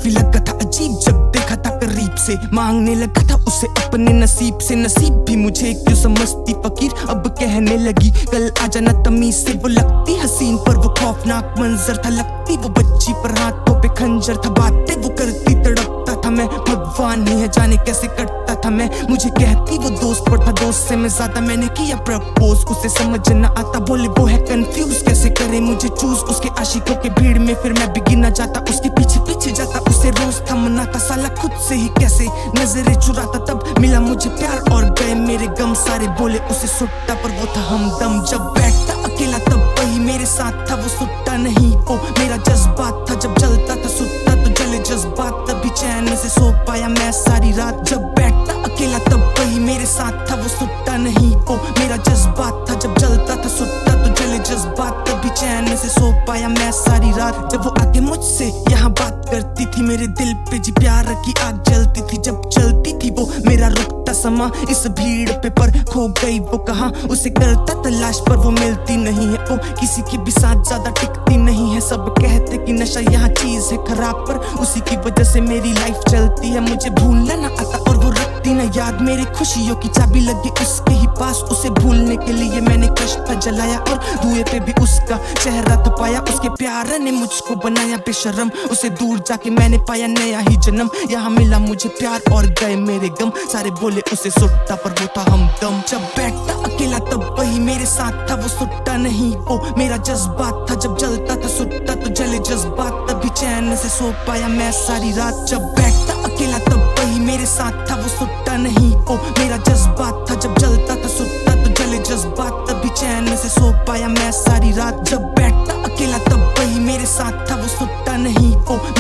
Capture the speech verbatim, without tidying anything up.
काफी लगा था अजीब जब देखा था करीब से, मांगने लगा था उसे अपने नसीब से। नसीब भी मुझे क्यों समझती फकीर, अब कहने लगी कल आ जाना तमीज से। वो लगती हसीन पर वो खौफनाक मंजर था, लगती वो बच्ची पर हाथों पे खंजर था। बातें वो करती तड़पता था मैं, भगवान ही है जाने कैसे कटता था मैं। मुझे कहती वो दोस्त पर था, दोस्त से मैं ज्यादा मैंने किया प्रपोज। उसे समझ न आता, बोले वो है कंफ्यूज, कैसे करे मुझे चूज। उसके आशिकों के भीड़ में फिर मैं भी गिना जाता, उसके पीछे पीछे जाता, उसे रोज थमना था साला खुद से ही कैसे नजरें चुराता। तब मिला मुझे प्यार और गए मेरे गम सारे, बोले उसे सुट्टा पर वो था हमदम। जब बैठता अकेला तब वही मेरे साथ था, वो सुट्टा नहीं वो मेरा जज्बात था। जब जलता था सुट्टा तो जले जज्बात, तभी चैन से सो पाया मैं सारी रात। जब बैठता अकेला तब वही मेरे साथ था, वो सुट्टा नहीं वो मेरा जज्बात था। जब जलता था सुट्टा तो जले जज्बात, तभी चैन से सो पाया मैं सारी रात। जब वो आके मुझसे यहाँ बात करती थी, मेरे दिल पे जी प्यार की आग जलती थी। जब चलती थी वो मेरा रुकता समा इस भीड़ पे, पर खो गई वो कहाँ। उसे करता तलाश पर वो मिलती नहीं है, वो किसी के भी साथ ज्यादा टिकती नहीं है। सब कहते कि नशा यहाँ चीज है खराब, पर उसी की वजह से मेरी लाइफ चलती है। मुझे भूलना ना आता और वो रखती ना याद, मेरी खुशियों की चाबी लगी उसके ही पास। उसे भूलने के लिए मैंने कष्ट जलाया और धुएं पे भी उसका चेहरा तपाया। उसके प्यार ने मुझको बनाया बेशरम, उसे दूर जाके मैंने पाया नया ही जन्म। यहाँ मिला मुझे प्यार और गए मेरे गम सारे, बोले उसे सुट्टा पर वो था हमदम। जब बैठता अकेला तब वही मेरे साथ था, वो सुट्टा नहीं वो मेरा जज्बात था। जब जलता था सुट्टा तो जले जज्बात, तभी चैन से सो पाया मैं सारी रात। जब बैठता अकेला तब वही मेरे साथ था, वो सुट्टा नहीं वो मेरा जज्बात था। जब जलता था सुट्टा तो जले जज्बात, तभी चैन से सो पाया मैं सारी रात। जब बैठता अकेला तब वही मेरे साथ था, वो सुट्टा नहीं वो